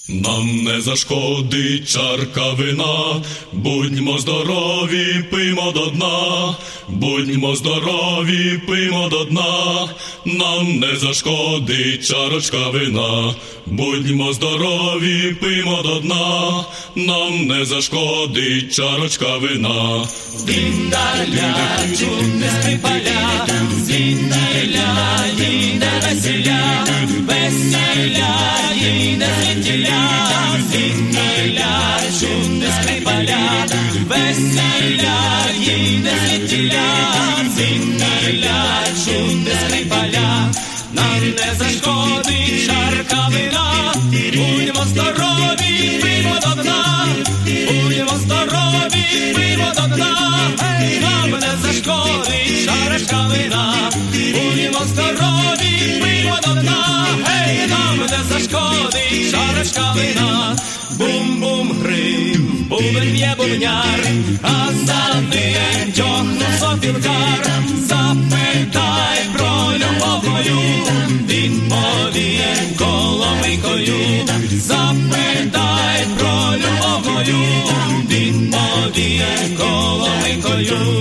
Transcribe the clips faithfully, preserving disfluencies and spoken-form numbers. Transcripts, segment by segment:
Нам не зашкодить чарка вина, будьмо здорові, пиймо до дна, будьмо здорові, пиймо до дна, нам не зашкодить чарочка вина, будьмо здорові, пиймо до дна, нам не зашкодить чарочка вина. Діндаля, чудне скрипаля, звіддаля, їде веселя, веселя, їде звідтіля, звіддаля, чудне скрипаля, веселя, їде звідтіля, звіддаля, чудне скрипаля, нам не зашкодить чарка вина, будьмо здорові, пиймо до дна, будьмо здорові, пиймо до дна, нам не зашкодить чарка вина, будьмо здорові, пиймо до дна, нам не зашкодить чарка вина. Бум-бум грим, бубен б'є бубняр, а за ним тьохнув сопілкар. Запитай про любов мою, він повів коломийкою. Запитай про любов мою, він повів коломийкою.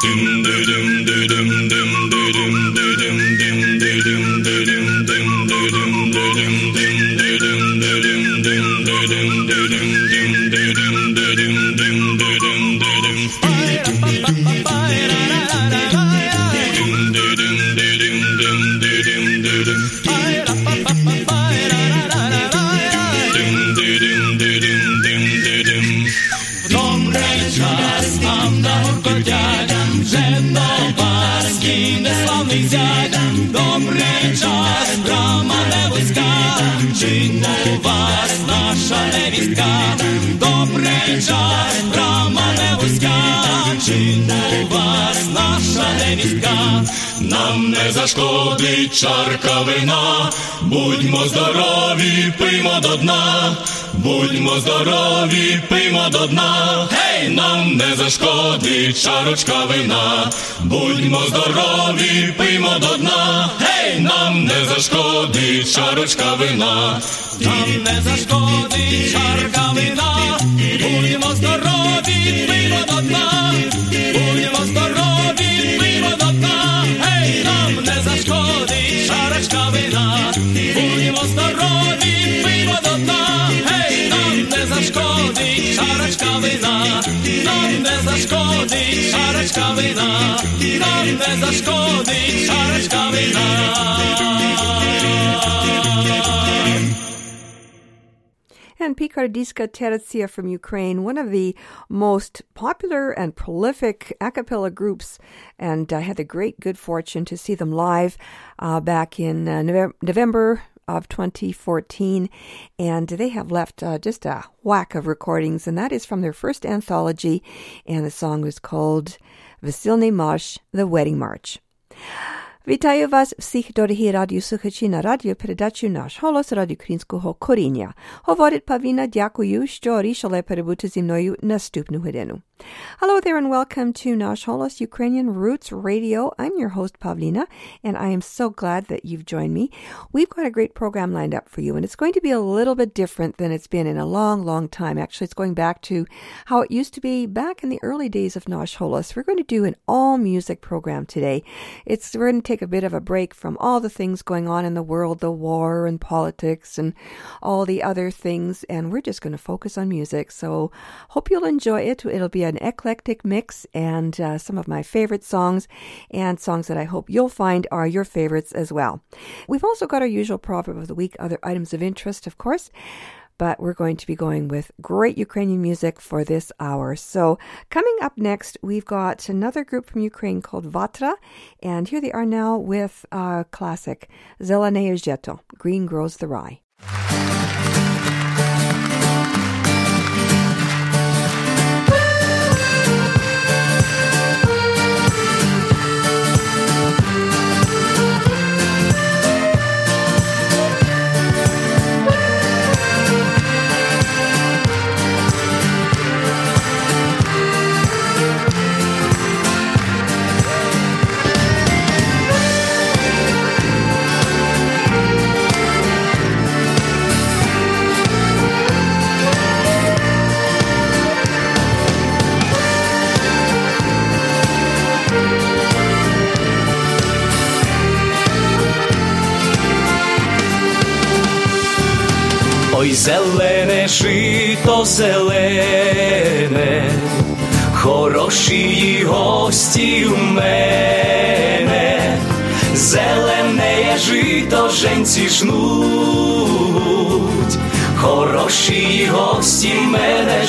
Добрий час, брама не вузька, чинна у вас наша невістка. Добрий час, брама не вузька, чинна у вас наша невістка. Нам не зашкодить чарка вина, будьмо здорові, пиймо до дна, будьмо здорові, пиймо до дна, гей, нам не зашкодить чарочка вина, будьмо здорові, пиймо до дна, гей, нам не зашкодить чарочка вина. Нам не зашкодить чарка вина, будьмо здорові, пиймо до дна, будьмо здорові, пиймо до дна, гей, нам не зашкодить чарочка вина, будьмо здорові, пиймо до дна, гей, нам не зашкодить чарочка вина, нам не зашкодить чарочка вина, нам не зашкодить чарочка вина. And Picardisca Tercia from Ukraine, one of the most popular and prolific a cappella groups, and I had the great good fortune to see them live uh, back in uh, November of twenty fourteen, and they have left uh, just a whack of recordings, and that is from their first anthology, and the song was called Veselny March, the Wedding March. Вітаю вас всіх, дорогі радіослухачі, на радіопередачу «Наш голос» радіоукраїнського коріння. Говорить Павліна, дякую, що рішили перебути зі мною наступну годину. Hello there and welcome to Nash Holos Ukrainian Roots Radio. I'm your host, Pavlina, and I am so glad that you've joined me. We've got a great program lined up for you, and it's going to be a little bit different than it's been in a long, long time. Actually, it's going back to how it used to be back in the early days of Nash Holos. We're going to do an all-music program today. It's We're going to take a bit of a break from all the things going on in the world, the war and politics and all the other things, and we're just going to focus on music. So hope you'll enjoy it. It'll be an eclectic mix and uh, some of my favorite songs and songs that I hope you'll find are your favorites as well. We've also got our usual proverb of the week, other items of interest, of course, but we're going to be going with great Ukrainian music for this hour. So coming up next, we've got another group from Ukraine called Vatra, and here they are now with a classic, Zeleneye Zheto, Green Grows the Rye. Ой, зелене жито зелене, хороші гості у мене, зелене жито женці жнуть, хороші гості мене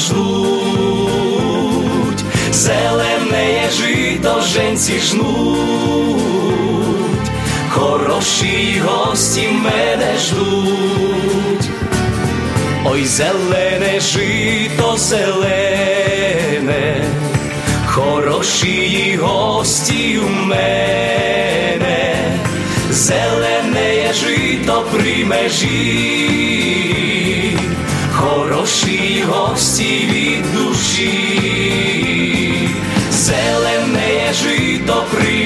жнуть, зелене жито женці жнуть, хороші гості мене жнуть. Ой, зелене жито зелене, хороші гості у мене, зелене жито при межі, хороші гості від душі, зелене жито при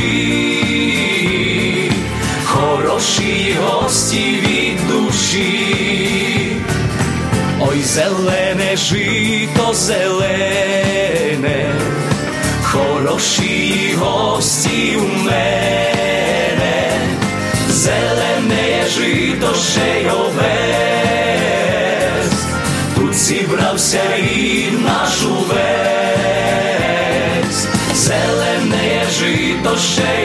межі, хороші гості від душі. Ой, зелене жито зелене, хороші гості у мене, зелене жито ще й овес, тут зібрався рід наш увесь, зелене жито ще й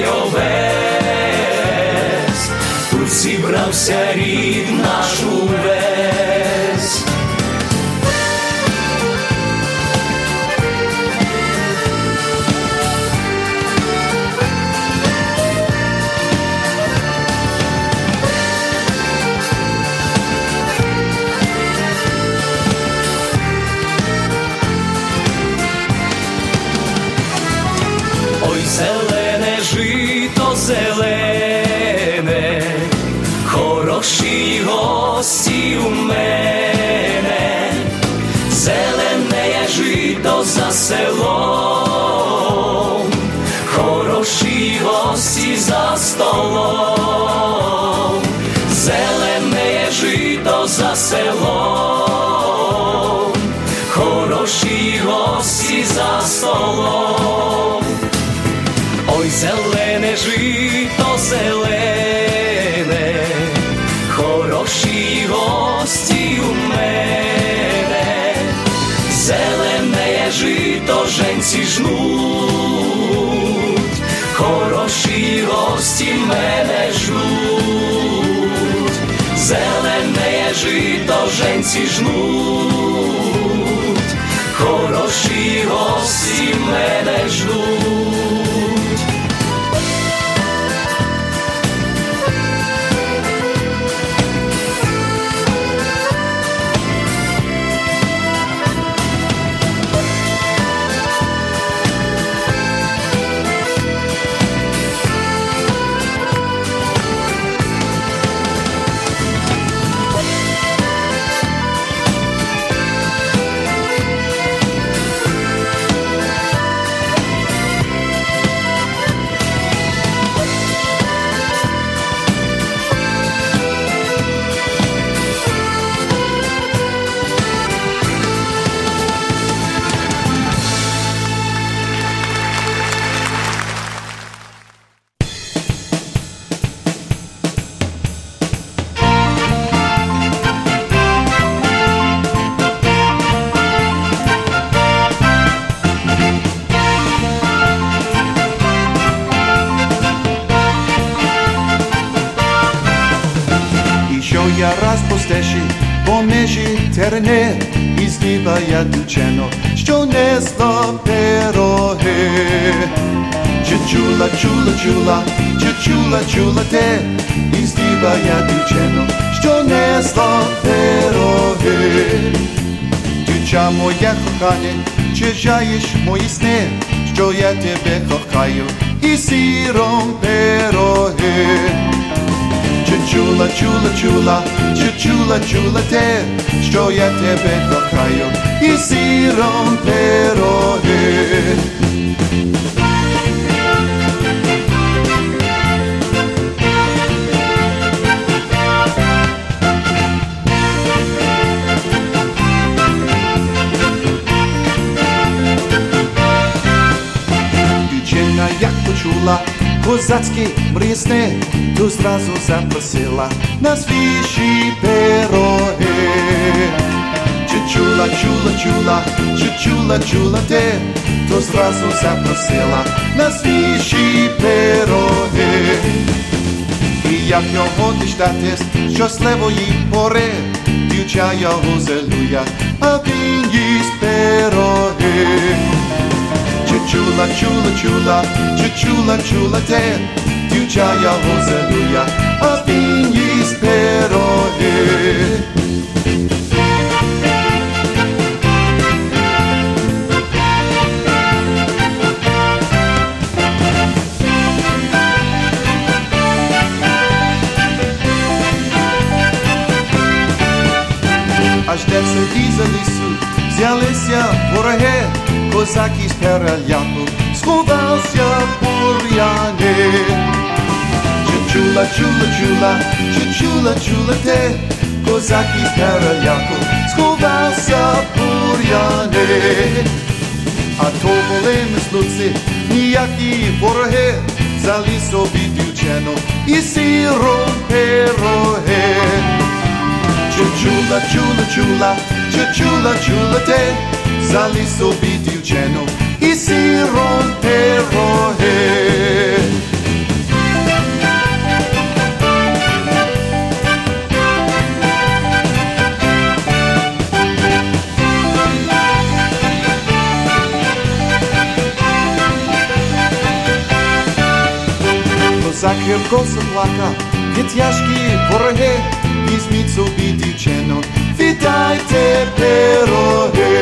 овес, тут зібрався рід наш увесь. Зелене жито зелене, хороші гості у мене, зелене жито за селом, хороші гості за столом, зелене жито за селом, хороші гості за столом. Ой, зелене жито зелене, хороші гості у мене, зелене жито женці жнуть, хороші гості мене жнуть, зелене жито женці жнуть, хороші гості мене жнуть. Я раз по стежі, по межі терне, і здіба я дівчино, що несла пироги. Чи чула, чула, чула, чи чула, чула те, і здіба я дівчино, що несла пироги. Дівча моя кохання, чи жаєш мої сни, що я тебе кохаю, і сиром пироги. Чи чула, чула, чула, чи чула, чула те, що я тебе кохаю, і сиром пироги. Дівчина як почула козацькі мрісни, то зразу запросила на свіжі пироги. чула, чула, чула, чи чула, чула те, то зразу запросила на свіжі пироги. І як його діждатись щасливої пори, дівча його зелує, а він їсть пироги. Чи чула, чула, чула, чи чула, чула те, дівча його зелує, а він їсть пироги. Аж де селі за лісу взялися вороги, козаки з переляку сховався бур'яни. Чи чула, чула, чула, чи чула, чула те, козаки з переляку сховався бур'яни. А то були мислуці, ніякі вороги, взяли собі дівчину і сиром пироги. Чи чула, чула, чула, чи чула, чула те, взяли собі дівчину і сиром пироги. Козак гірко заплакав, є тяжкі вороги, візьміть собі дівчину, віддайте пироги.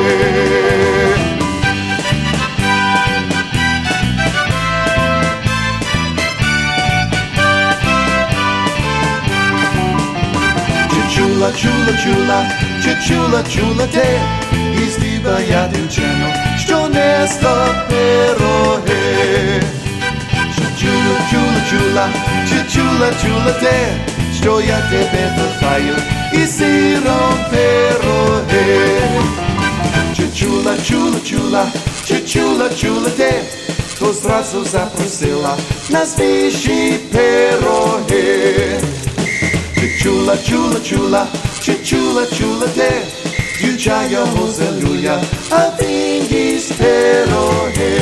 Чи чула, чула, чула, чи чула, чула те, із діба я дівчину, що несла пироги. Чи чула, чула, чула, чи чула, чула те, що я тебе кохаю і сиром пироги. Чи чула, чула, чула, чи чула, чула те, то зразу запросила на свіжі пироги. Чи чула, чула, чула, чи чула, чула те, дівча його зелує, а він їсть пироги.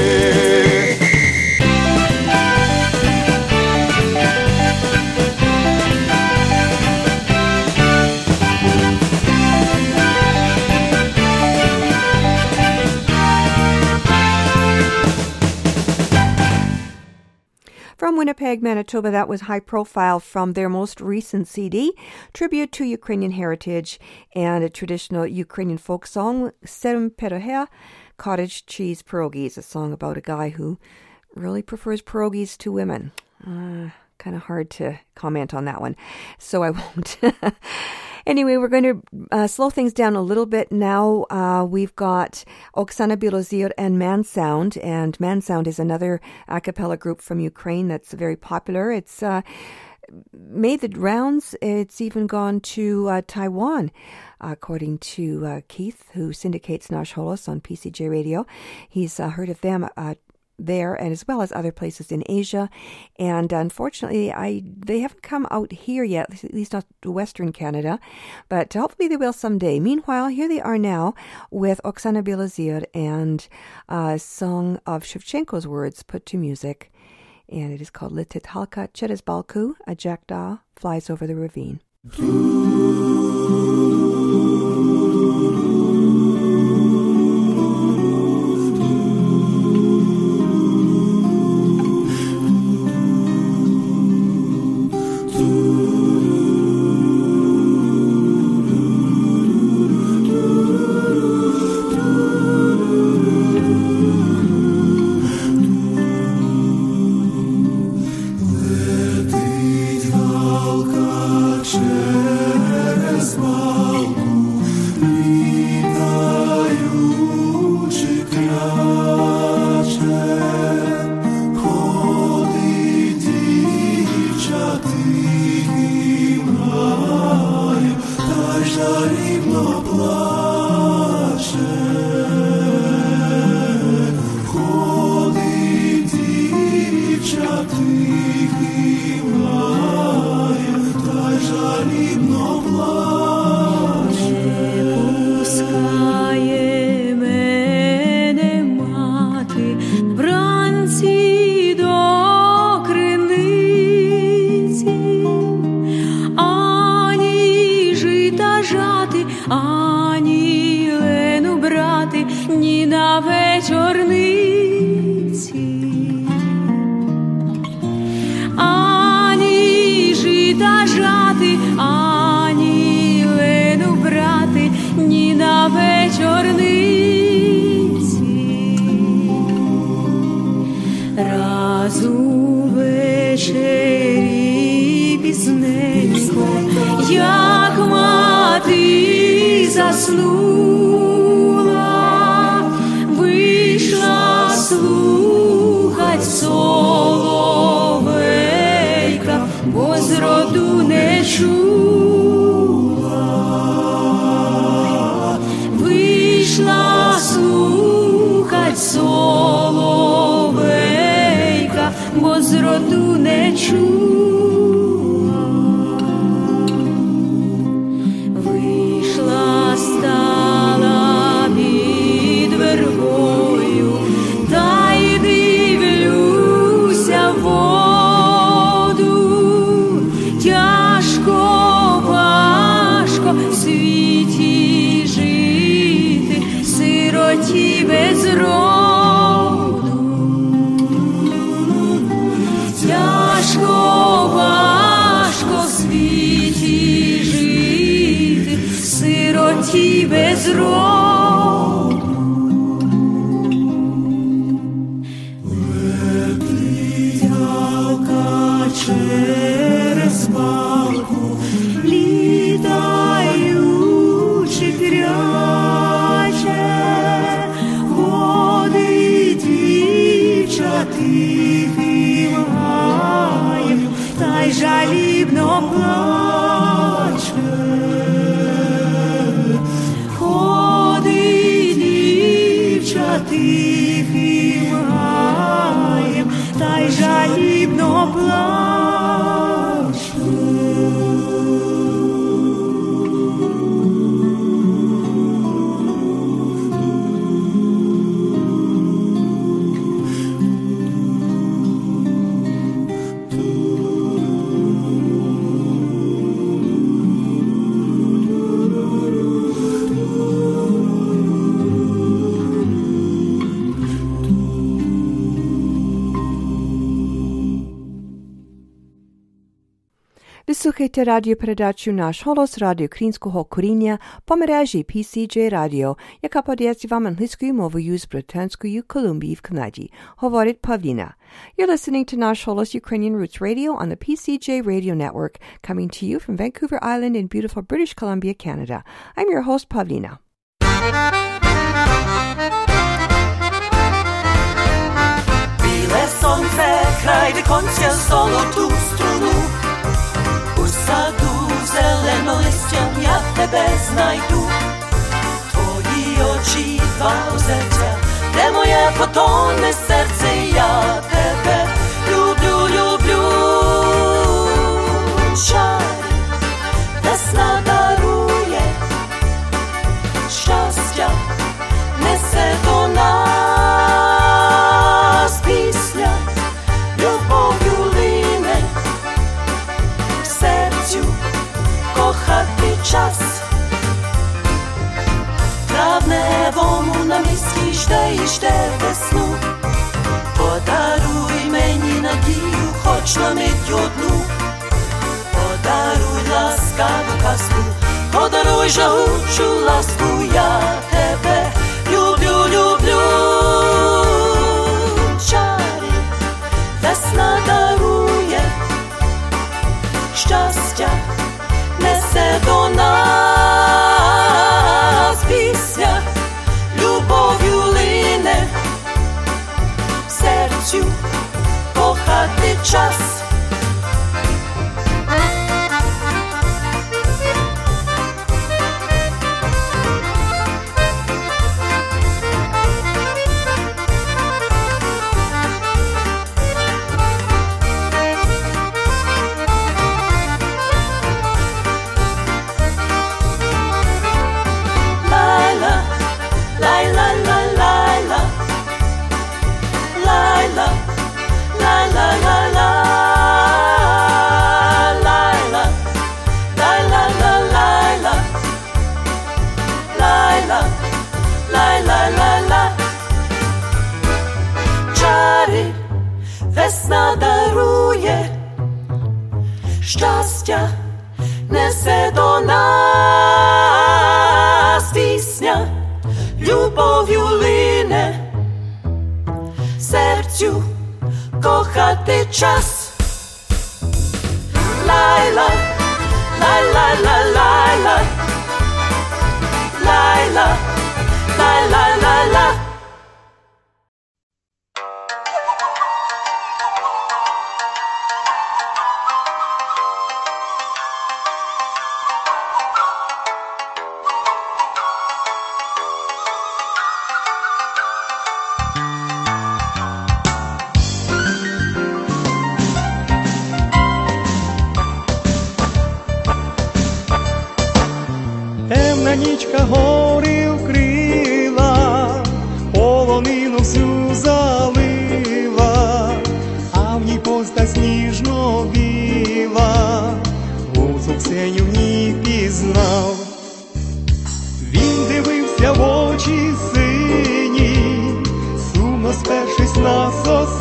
From Winnipeg, Manitoba, that was High Profile from their most recent C D, Tribute to Ukrainian Heritage and a traditional Ukrainian folk song, Serem Perohe, Cottage Cheese Pierogies, a song about a guy who really prefers pierogies to women. Uh, kind of hard to comment on that one, so I won't. Anyway, we're going to uh, slow things down a little bit now. Uh, we've got Oksana Bilozir and Man Sound, and Man Sound is another a cappella group from Ukraine that's very popular. It's uh, made the rounds. It's even gone to uh, Taiwan, according to uh, Keith, who syndicates Nash Holos on P C J Radio. He's uh, heard of them uh, there, and as well as other places in Asia. And unfortunately, I they haven't come out here yet, at least not to Western Canada, but hopefully they will someday. Meanwhile, here they are now with Oksana Bilozir and a song of Shevchenko's words put to music, and it is called Litit Halka Cheres Balku, a jackdaw flies over the ravine. Пускай жати, ані лену брати, ні на вечорниці, ані жита жати, ані лену брати, ні на вечорниці. Раз увечері пізненько, як мати заснула, вийшла слухать соловейка, бо зроду не чула. Вийшла слухать соловейка, бо зроду не чула. Вийшла, стала під вербою, та й дивлюся в воду. Тяжко, важко в світі жити, сироті без роду. Тяжко, важко в світі жити, сироті без роду. Летялка через балку, літаючи кряче, ходить дівча тихим гаєм, та й жалібно плаче. Ходить дівча тихим гаєм, та й жалібно плаче. Ви слухаєте радіопередачу «Наш голос» радіо Українського коріння по мережі пі сі джей Radio, яка подається вам англійською мовою з Британської Колумбії в Канаді. Говорить Павліна. You're listening to «Наш голос» Ukrainian Roots Radio on the P C J Radio Network, coming to you from Vancouver Island in beautiful British Columbia, Canada. I'm your host, Pavlina. Біле сонце, край віконця, золоту струну. У саду зеленолистям я тебе знайду. Твої очі, два озерця, де моє потонне серце, я тебе люблю, люблю. Чай, весна дарує щастя, несе до нас пісня, любов'ю лине в серцю, кохати час. Травневому на місці жде і жде весну. Подаруй мені надію, хоч на мить одну. Подаруй ласкаву казку, подаруй жагучу ласку, я тебе люблю, люблю. Чарі, весна дарує щастя, несе до нас пісня, любов'ю лине в серцю, кохати час. La la la la la щастя несе до нас пісня, любов'ю лине, серцю кохати час. Лайла, лай-лай-лай-лай-лай, лайла, лай-лай-лай-лай. Темна нічка гори вкрила, полонину всю залила, а в ній постать сніжно біла, гуцул Ксеню в ній пізнав. Він дивився в очі сині, сумно спершись на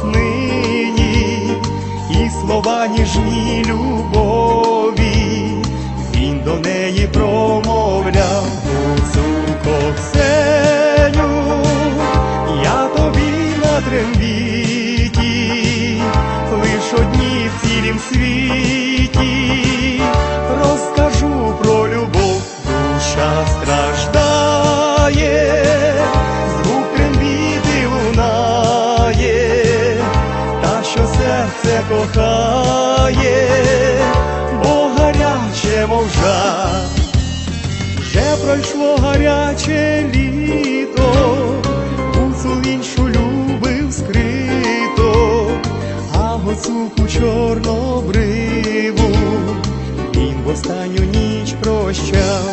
соснині, і слова ніжні любові він до неї промовляв. Гуцулко Ксеню, я тобі на трембіті, лиш одні в цілім світі, розкажу про любов. Душа страждає, звук трембіти лунає, та що серце кохає, бо гаряче, мов жар. Вже пройшло гаряче літо, гуцул іншу любив скрито, а гуцулку чорнобриву він в останню ніч прощав.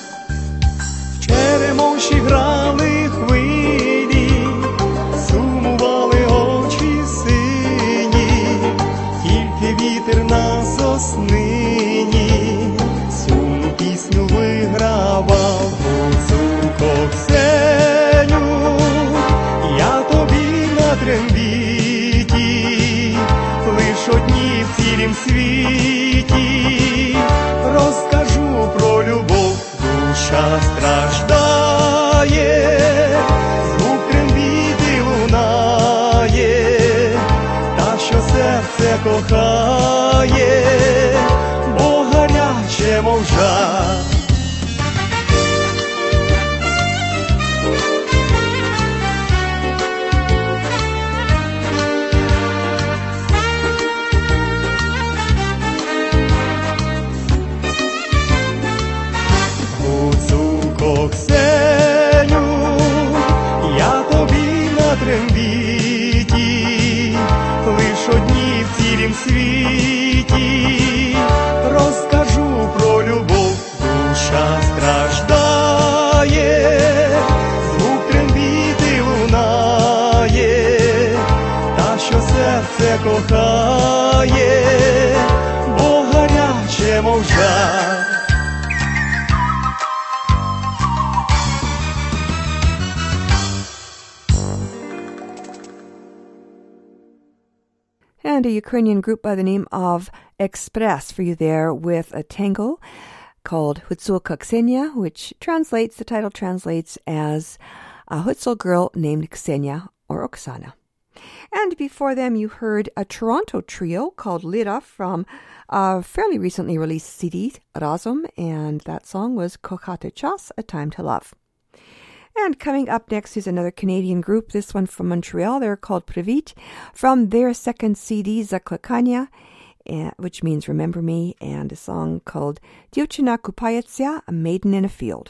В Черемоші грали хвилі, сумували очі сині, тільки вітер на соснині сумну пісню вигравав. Гуцулко Ксеню, я тобі на трембіті, лиш одні в цілім світі, розкажу про любов. Душа страждає, звук трембіти лунає, та що серце кохає, бо гаряче, мов жар. Гуцулко Ксеню, я тобі на трембіті, лиш одні в цілім світі, розкажу про любов. Душа страждає, звук трембіти лунає, та що серце кохає, бо гаряче, мов жар. And a Ukrainian group by the name of Express for you there with a tango called Hutzulka Ksenia, which translates, the title translates as a Hutzul girl named Ksenia or Oksana. And before them you heard a Toronto trio called Lira from a fairly recently released C D, Razum, and that song was Kochate Chas, A Time to Love. And coming up next is another Canadian group, this one from Montreal. They're called Previt, from their second C D, Zaklakania, which means Remember Me, and a song called Dievchina Kupayetsia, A Maiden in a Field.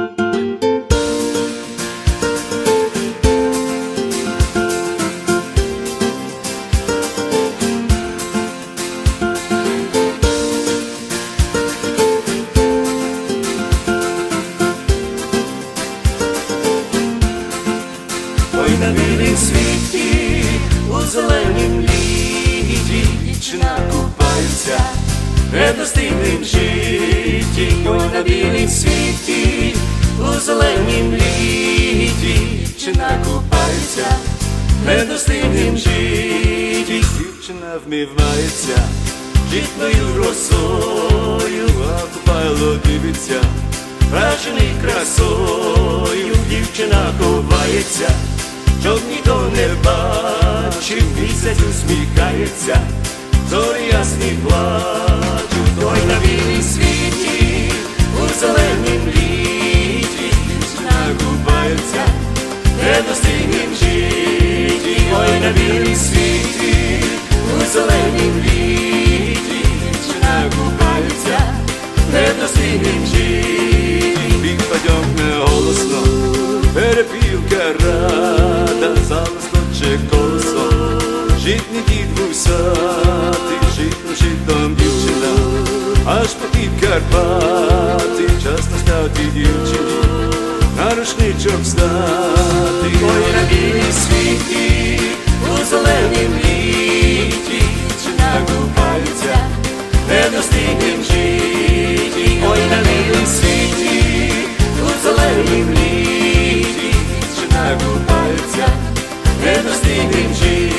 На білім світі, у зеленім літі, дівчина купається в недостигнім житті. Ой, на білім світі, у зеленім літі, дівчина купається в недостигнім житті. Дівчина вмивається житною росою, а купайло дивиться, вражений красою, дівчина ховається, щоб ніхто не бачив, місяць усміхається, зорі ясні плачуть, ой на білій світі, у зеленім літі, дівчина купається, не достигнем житті, ой на білій світі, у зеленім літі, дівчина купається, не достигнем житті. Підпадьомкне голосно, перепілка рада, залискоче колесо, житний дід вусатий, житним житом дівчина, аж по під Карпати, час настав тій дівчині, на рушничок стати. Ой на білій світі, у зеленім літі, дівчина купається, не достигнем житті. Ой на білій світі, у зеленім літі, дівчина купається, не достигнем житті.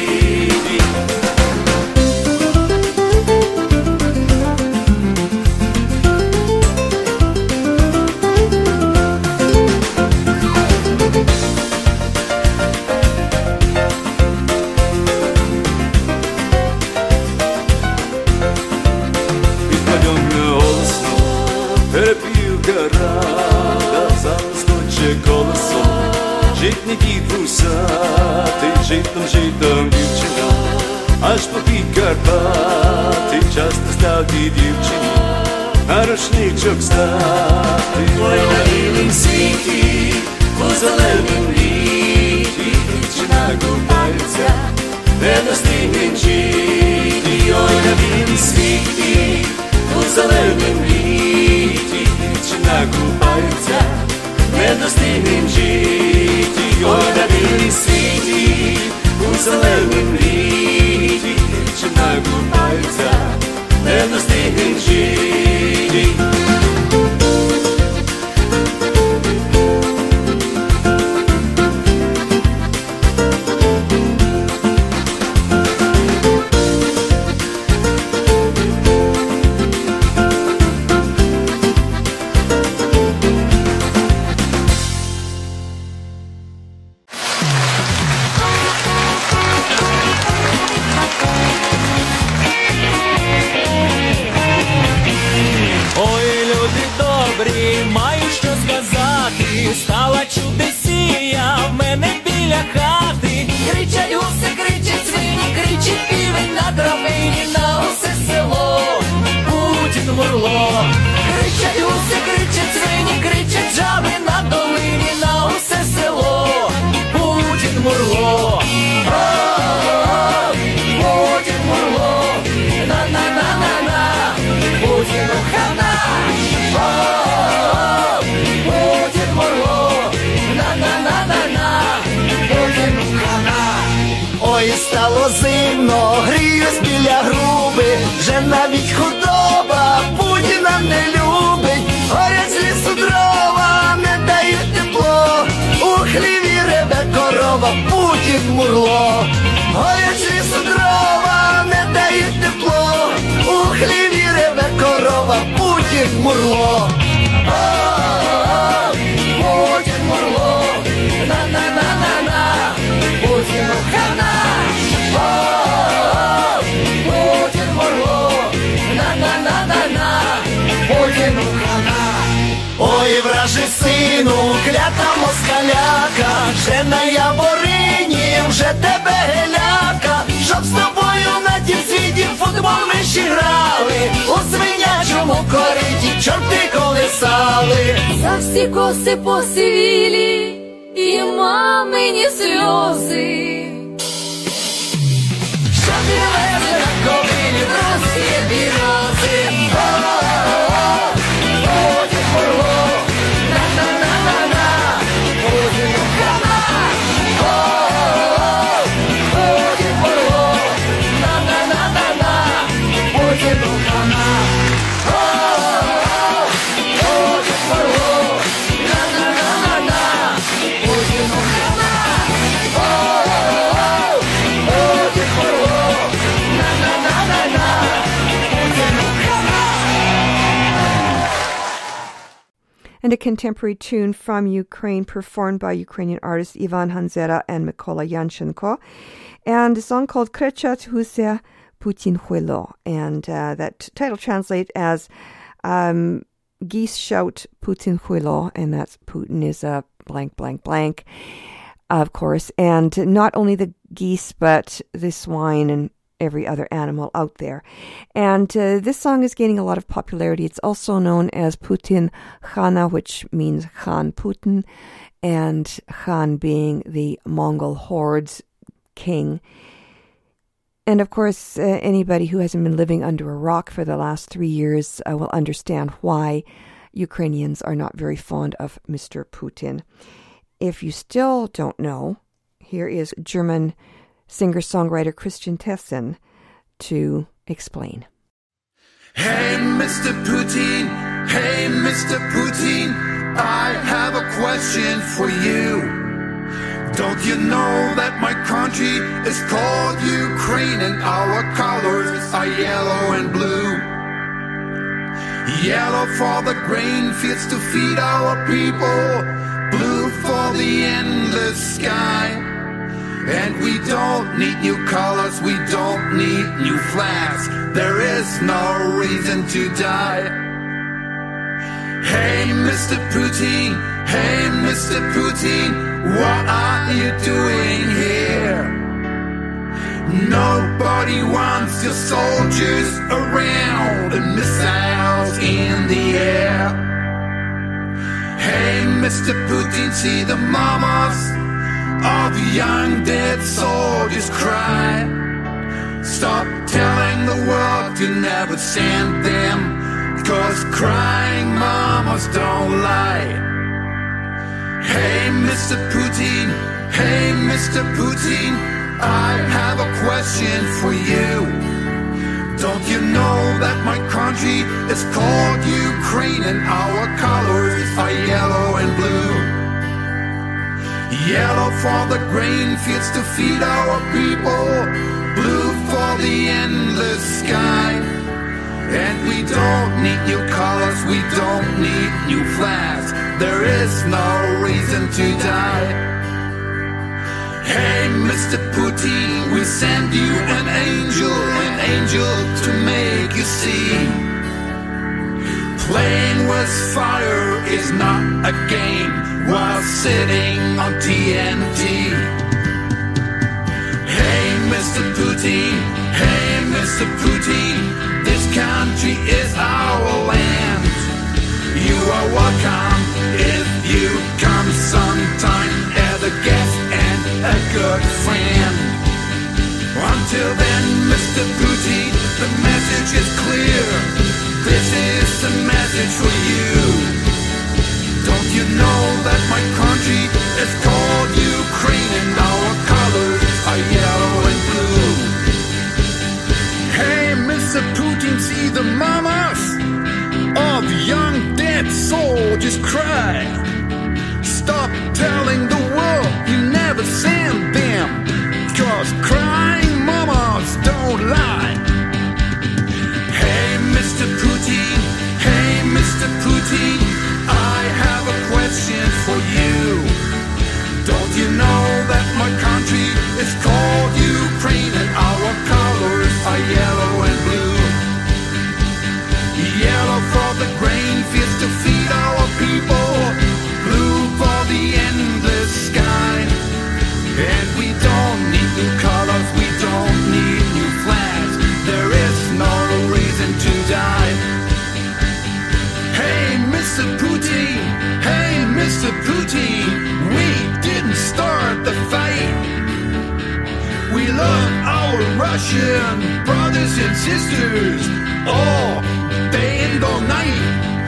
Перепілка рада, залискоче колесо, житний дід вусатий, житом житом дівчина, аж по під Карпати, час настав тій дівчині, на рушничок стати. Ой на білім світі, у зеленім літі, дівчина купається, не достигнем житті. Ой на білім світі, у зеленім літі, дівчина купається, не достигнем житті. Ой на білій світі, у зеленім літі, дівчина купається, не достигнем житті. Стала чудесія в мене біля хати. Кричать гуси, кричать свині, кричить півень на травині, на усе село Путін Мурло. Кричать гуси, кричать свині, кричать жаби на долині, на усе село Путін Мурло. О-о-о, Путін Мурло, на-на-на-на-на, Путіну хана. О-о-о, Путін Мурло, на-на-на-на-на, Путіну хана. Ой, стало зимно, гріюсь біля груби, вже навіть худоба Путіна не любить. Горять з лісу дрова, не дають тепло, у хліві реве корова, Путін Мурло. Горять з лісу дрова, не дають тепло, у хліві реве корова, Путін Мурло. О-о-о, Путін Мурло, на-на-на-на-на, Путіну хана. О-о-о, Путін Мурло, на-на-на-на-на, Путіну хана. Ой, вражий сину, клята москаляка, вже на Яворині, вже тебе геляка, щоб з тобою на тім світі футбол ми ще грали, у свинячому кориті чорти колесали. За всі коси посивілі і мамині сльози, що ти везли на ковилі в русські берези. О-о-о, Путін Мурло, на-на-на-на-на, Путіну хана. О-о-о, Путін Мурло, на-на-на-на-на, Путіну хана. О-о-о, Путін Мурло, на-на-на-на-на, Путіну хана. О-о-о, Путін Мурло, на-на-на-на-на, and a contemporary tune from Ukraine performed by Ukrainian artists Ivan Hanzera and Mykola Yanchenko, and a song called Krichat Husia Putin Huilo, and uh, that title translates as um, Geese Shout Putin Huilo, and that's Putin is a blank, blank, blank, of course, and not only the geese, but the swine and every other animal out there. And uh, this song is gaining a lot of popularity. It's also known as Putin Khana, which means Khan Putin, and Khan being the Mongol horde's king. And of course, uh, anybody who hasn't been living under a rock for the last three years uh, will understand why Ukrainians are not very fond of Mister Putin. If you still don't know, here is German singer-songwriter Christian Tessen to explain. Hey, Mister Putin, hey, Mister Putin, I have a question for you. Don't you know that my country is called Ukraine and our colors are yellow and blue? Yellow for the grain fields to feed our people, blue for the endless sky. And we don't need new colors, we don't need new flags. There is no reason to die. Hey, Mister Putin, hey, Mister Putin, what are you doing here? Nobody wants your soldiers around and missiles in the air. Hey, Mister Putin, see the mamas of young dead soldiers cry. Stop telling the world you never sent them, 'cause crying mamas don't lie. Hey, Mister Putin, hey, Mister Putin, I have a question for you. Don't you know that my country is called Ukraine and our colors are yellow and blue? Yellow for the grain fields to feed our people, blue for the endless sky. And we don't need new colors, we don't need new flags. There is no reason to die. Hey, Mister Putin, we send you an angel, an angel to make you see. Playing with fire is not a game while sitting on T N T. Hey, Mister Putin, hey, Mister Putin, this country is our land. You are welcome if you come sometime as a guest and a good friend. Until then, Mister Putin, the message is clear. This is the message for you. Don't you know that my country is called Ukraine and our colors are yellow and blue? Hey, Mister Putin, see the mamas of young dead soldiers cry. Stop telling the world you never sent them, 'cause crying mamas don't lie. Hey, Mister Putin, hey, Mister Putin, I have a question for you. Don't you know that my country is called Ukraine and our colors are yellow and blue? Yellow for the grain fields to feed our people, blue for the endless sky. And we don't need new colors, we don't need new flags. There is no reason to die. Hey, Mister Putin, hey, Mister Putin, we didn't start the fight. We love our Russian brothers and sisters all day and all night.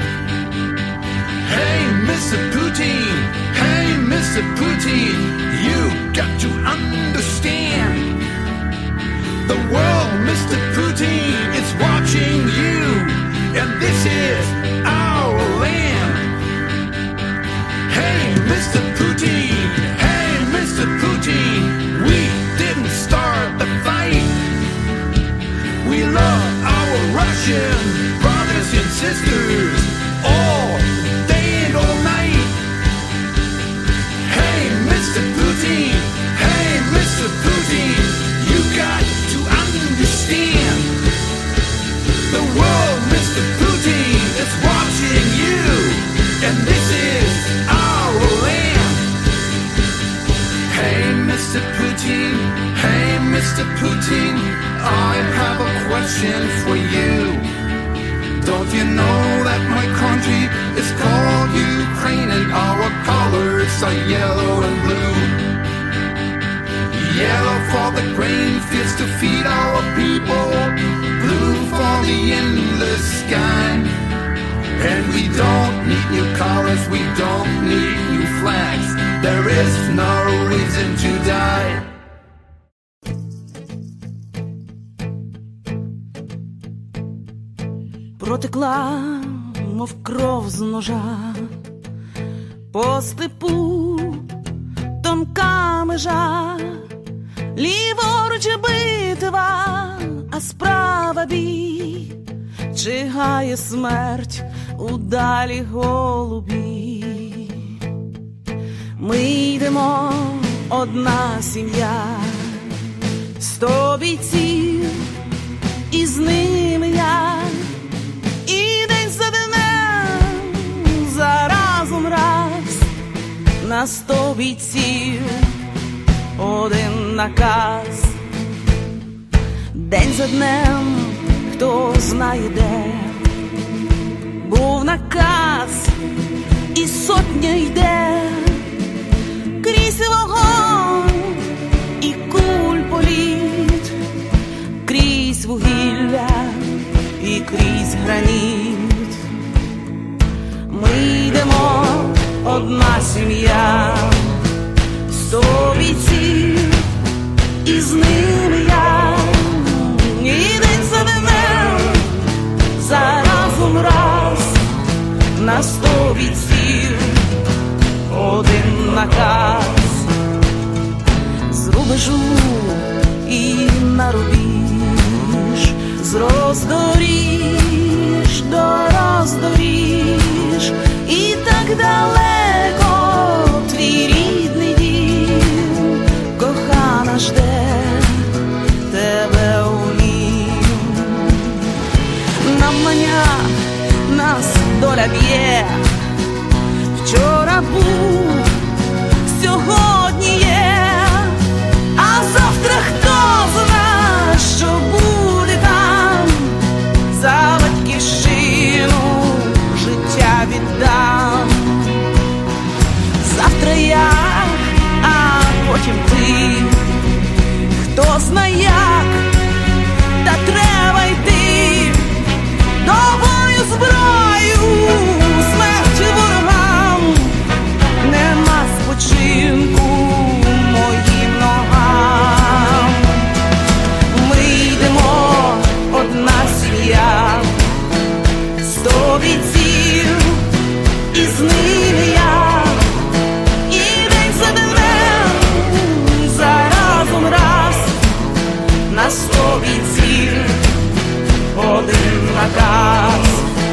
Hey, Mister Putin, hey, Mister Putin, you got to understand. The world, Mister Putin, is watching you, and this is our land. Hey, Mister Putin, hey, Mister Putin, we didn't start the fight. We love our Russian brothers and sisters all day and all grain fields to feed our people, blue for the endless sky. And we don't need new colors, we don't need new flags. There is no reason to die. Протекла, мов кров з ножа, по степу тонка межа, ліворуч битва, а справа бій, чигає смерть у далі голубі. Ми йдемо, одна сім'я, сто бійців, і з ними я. І день за днем, за разом раз, на сто бійців один наказ. День за днем, хто знає де, був наказ, і сотня йде крізь вогонь і куль політ, крізь вугілля і крізь граніт. Ми йдемо, одна сім'я, сто бійців, і з ними я. І день за днем, за разом раз, на сто бійців один наказ. З рубежу і на рубіж, з роздоріж до роздоріж, і так далеко твій рідний дім, кохана жде тебе у нім. Нам маня, нас доля б'є, вчора був, сьогодні є, а завтра хто зна, що буде там. За батьківщину життя віддам. Завтра я, а потім ти, хто зна як, та треба йти до бою зброю, смерть ворогам, нема спочинку моїм ногам. Ми йдемо, одна сім'я, сто бійців, і з ними я. І день за днем, за разом раз, на сто бійців один наказ.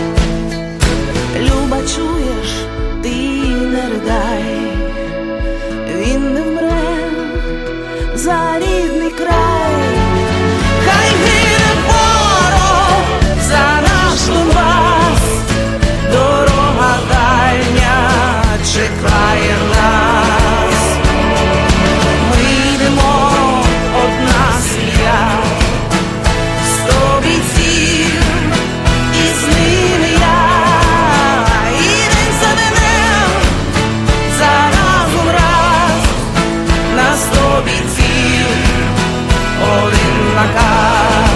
Люба, чуєш, ти не ридай, він не вмре за рідний край. Хай гине ворог за наш Донбас, дорога дальня чекає нас. Ми йдемо, одна сім'я, сто бійців, і з ними я. І день за днем, за разом раз, на сто бійців один наказ.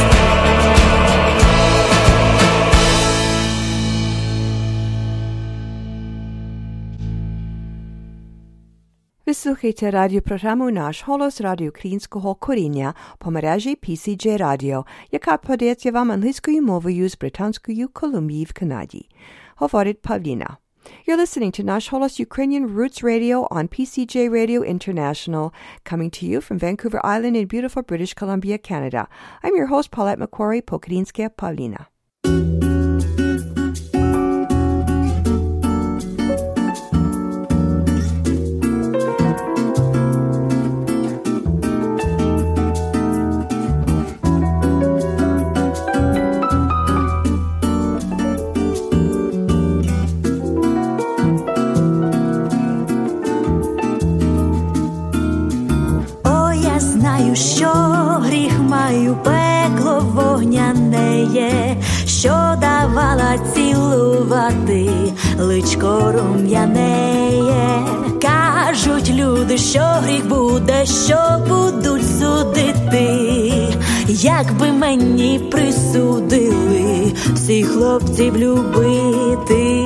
Ви слухаєте радіопрограму «Наш голос» радіоукраїнського коріння по мережі пі сі джей Radio, яка подається вам англійською мовою з Британської Колумбії в Канаді. Говорить Павліна. You're listening to Nash Holos Ukrainian Roots Radio on P C J Radio International, coming to you from Vancouver Island in beautiful British Columbia, Canada. I'm your host, Paulette McQuarrie, po-Ukrainska Pavlina. Що гріх маю, пекло вогняне є, що давала цілувати, личко рум'янеє. Кажуть люди, люди, що гріх буде, що будуть судити, якби мені присудили всіх хлопців любити.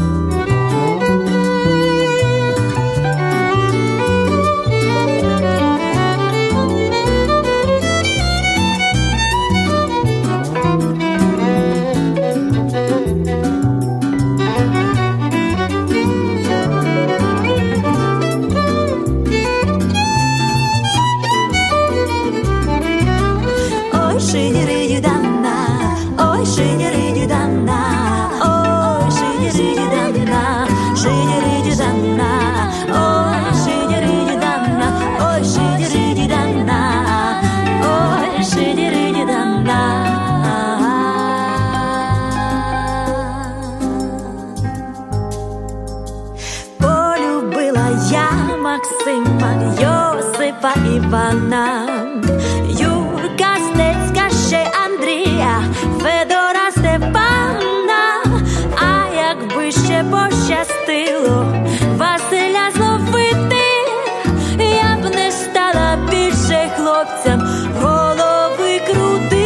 Максима, Йосипа, Івана, Юрка, Стецька, ще Андрія, Федора, Степана. А якби ще пощастило Василя зловити, я б не стала більше хлопцям голови крутити.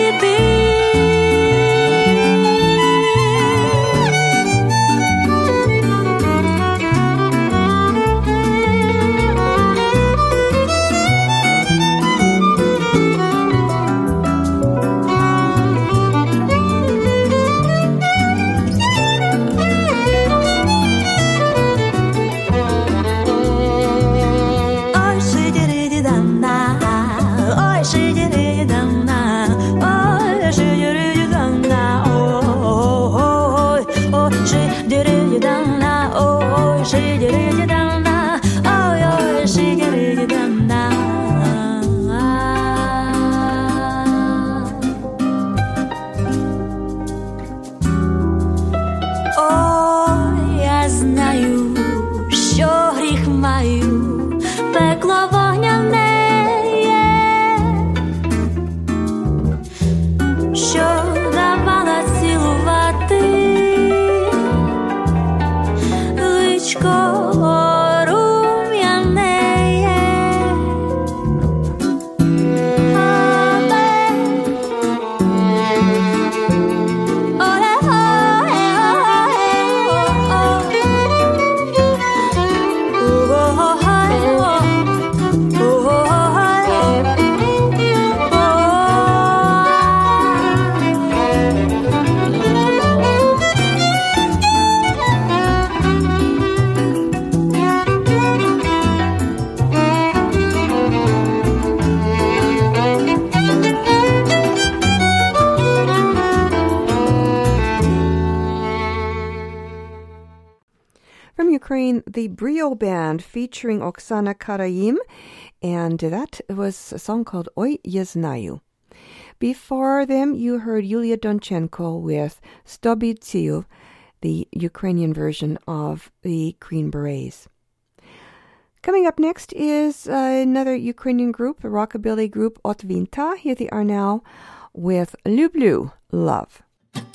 The Brio Band featuring Oksana Karaim, and that was a song called Oi Я знаю. Before them, you heard Yulia Donchenko with Stobi Tsiu, the Ukrainian version of the Green Berets. Coming up next is uh, another Ukrainian group, a rockabilly group, Otvinta. Here they are now with Lublю, Love.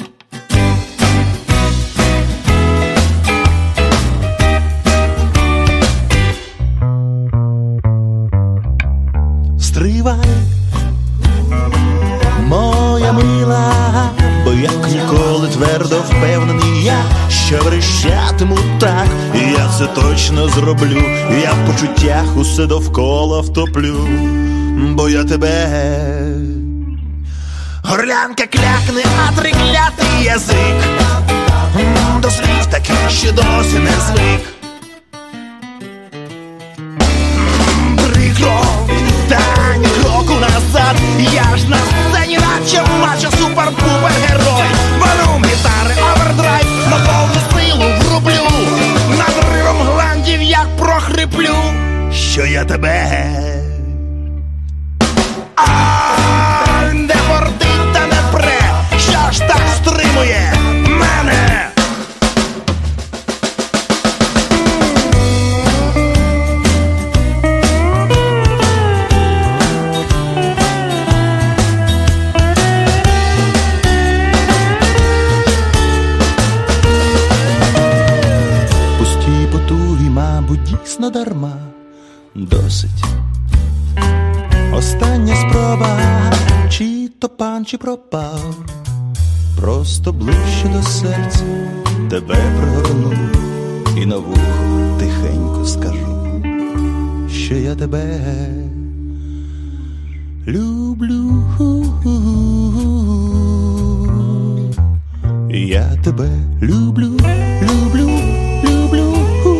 Стривай, моя мила, бо як ніколи твердо впевнений я, що верещатиму так, і я це точно зроблю, я в почуттях усе довкола втоплю, бо я тебе. Горлянка клякне, а триклятий язик, до слів таких ще досі не звик. Прикро, та ні кроку назад, я ж на сцені наче мачо супер-пупер-герой. Беру гітари, овердрайв, на повну силу врублю, надривом гландів як прохриплю, що я тебе. А не бордить та не пре, що ж так стримує мене? Дійсно дарма, досить. Остання спроба, чи то пан, чи пропав. Просто ближче до серця тебе пригорну і на вухо тихенько скажу, що я тебе люблю. Я тебе люблю, люблю, люблю.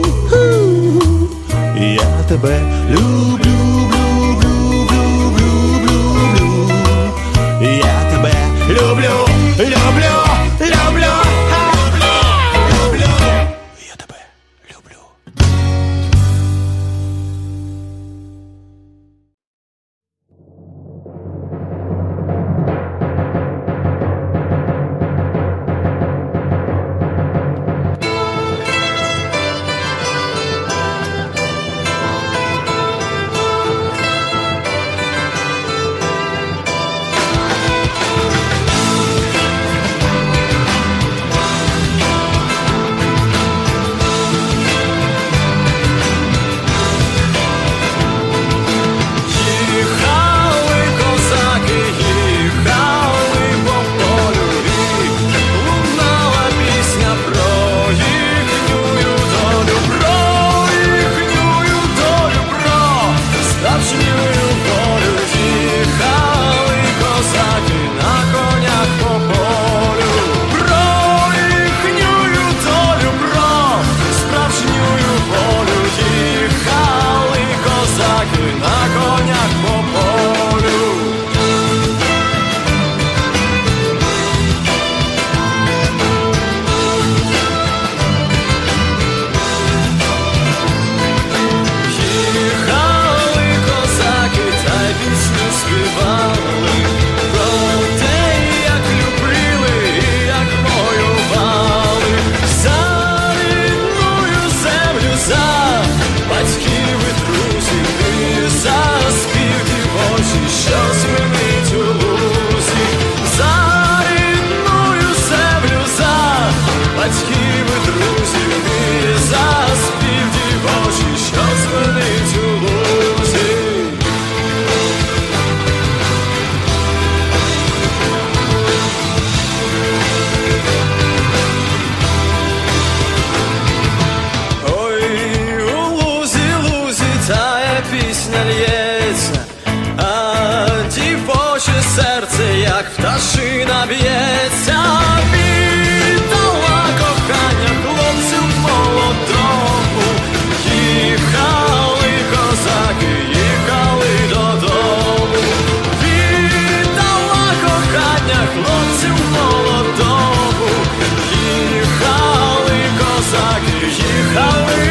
Я тебе люблю, люблю, люблю, люблю. Я тебе люблю, люблю, люблю, люблю. Я тебе люблю. Пташина б'ється, віддала кохання хлопцю молодому. Їхали козаки, їхали додому. Віддала кохання хлопцю молодому. Їхали козаки, їхали.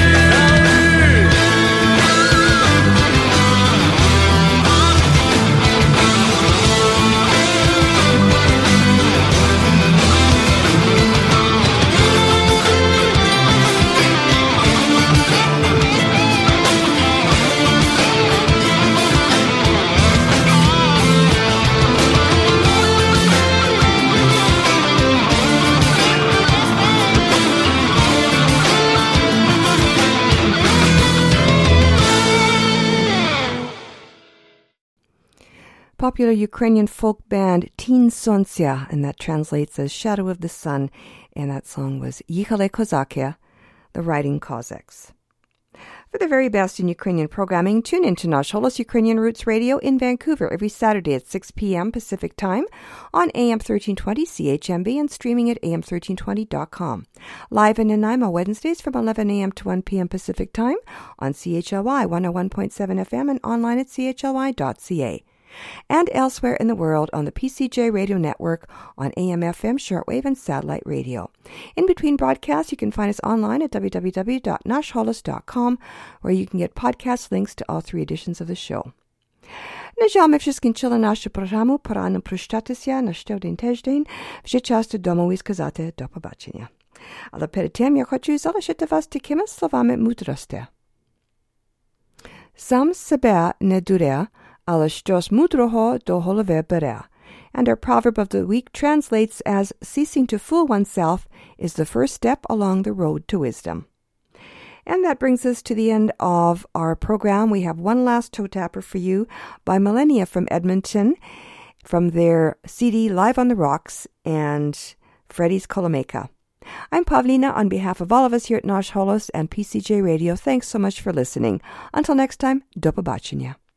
Popular Ukrainian folk band Teen Sonsia, and that translates as Shadow of the Sun, and that song was Yichale Kozakya, the Riding Cossacks. For the very best in Ukrainian programming, tune in to Nash Holos Ukrainian Roots Radio in Vancouver every Saturday at six p.m. Pacific Time on A M thirteen twenty C H M B and streaming at A M thirteen twenty dot com. Live in Nanaimo Wednesdays from eleven a.m. to one p.m. Pacific Time on C H L Y one oh one point seven F M and online at C H L Y dot C A. And elsewhere in the world on the P C J Radio Network on A M F M, shortwave, and satellite radio. In between broadcasts, you can find us online at w w w dot nash holos dot com, where you can get podcast links to all three editions of the show. На жаль, ми вже скінчили нашу програму, пора нам прощатися на ще один тиждень, вже час додому і сказати до побачення. Але перед тим я хочу залишити вас такими словами мудрості. Сам себе не дуре, але щось мудрого до голови бере. And our proverb of the week translates as, ceasing to fool oneself is the first step along the road to wisdom. And that brings us to the end of our program. We have one last toe tapper for you by Millennia from Edmonton, from their C D Live on the Rocks and Freddie's Kolomeka. I'm Pavlina on behalf of all of us here at Nash Holos and P C J Radio. Thanks so much for listening. Until next time, do pobачення.